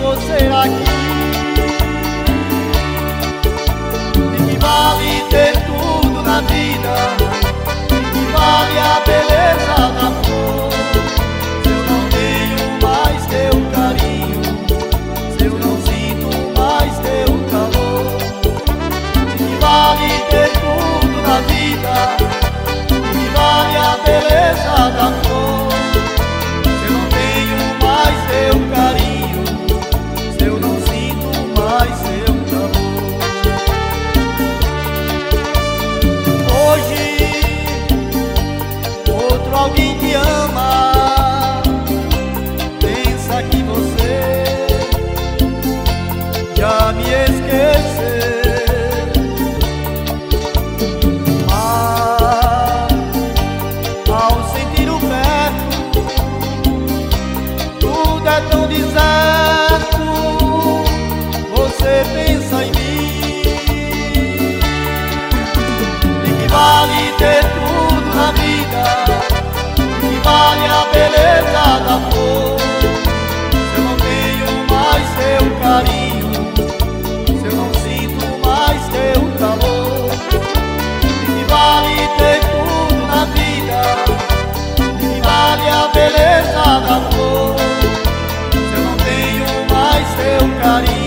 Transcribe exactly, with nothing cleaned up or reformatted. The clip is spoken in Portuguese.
você aqui. E que vale ter tudo na vida, e que vale a beleza da flor. Se eu não tenho mais teu carinho, se eu não sinto mais teu calor. E que vale ter tudo na vida, e que vale a beleza da flor. Se eu não tenho mais teu carinho, se eu não sinto mais teu calor. Hoje outro alguém te ama, pensa que você já me esqueceu. Mas ao sentir o perto, tudo é tão deserto, você pensa em mim. E que vale ter tudo na vida, e que vale a beleza da flor. Se eu não tenho mais teu carinho, se eu não sinto mais teu calor. E que vale ter tudo na vida, e que vale a beleza da flor. Se eu não tenho mais teu carinho,